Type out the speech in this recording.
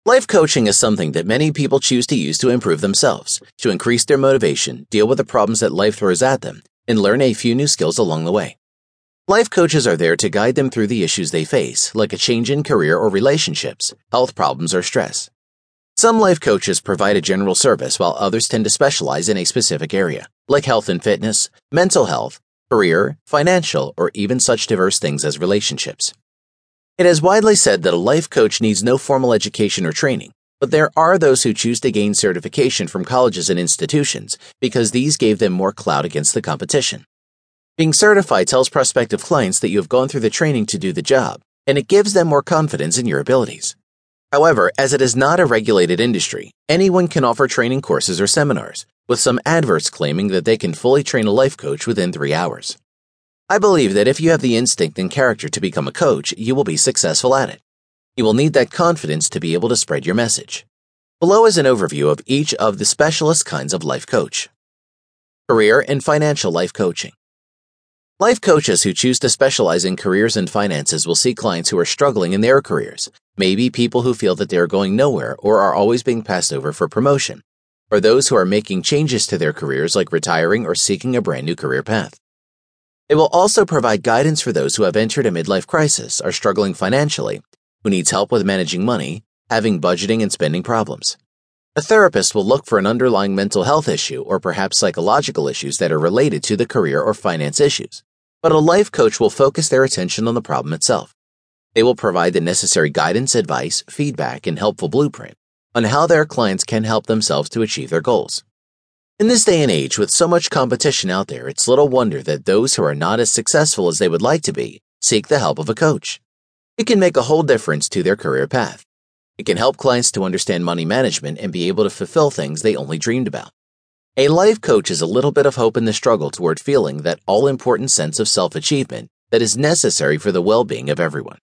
Life coaching is something that many people choose to use to improve themselves, to increase their motivation, deal with the problems that life throws at them, and learn a few new skills along the way. Life coaches are there to guide them through the issues they face, like a change in career or relationships, health problems, or stress. Some life coaches provide a general service, while others tend to specialize in a specific area, like health and fitness, mental health, career, financial, or even such diverse things as relationships. It is widely said that a life coach needs no formal education or training, but there are those who choose to gain certification from colleges and institutions because these gave them more clout against the competition. Being certified tells prospective clients that you have gone through the training to do the job, and it gives them more confidence in your abilities. However, as it is not a regulated industry, anyone can offer training courses or seminars, with some adverts claiming that they can fully train a life coach within 3 hours. I believe that if you have the instinct and character to become a coach, you will be successful at it. You will need that confidence to be able to spread your message. Below is an overview of each of the specialist kinds of life coach. Career and financial life coaching. Life coaches who choose to specialize in careers and finances will see clients who are struggling in their careers, maybe people who feel that they are going nowhere or are always being passed over for promotion, or those who are making changes to their careers like retiring or seeking a brand new career path. They will also provide guidance for those who have entered a midlife crisis, are struggling financially, who needs help with managing money, having budgeting and spending problems. A therapist will look for an underlying mental health issue or perhaps psychological issues that are related to the career or finance issues, but a life coach will focus their attention on the problem itself. They will provide the necessary guidance, advice, feedback, and helpful blueprint on how their clients can help themselves to achieve their goals. In this day and age, with so much competition out there, it's little wonder that those who are not as successful as they would like to be seek the help of a coach. It can make a whole difference to their career path. It can help clients to understand money management and be able to fulfill things they only dreamed about. A life coach is a little bit of hope in the struggle toward feeling that all-important sense of self-achievement that is necessary for the well-being of everyone.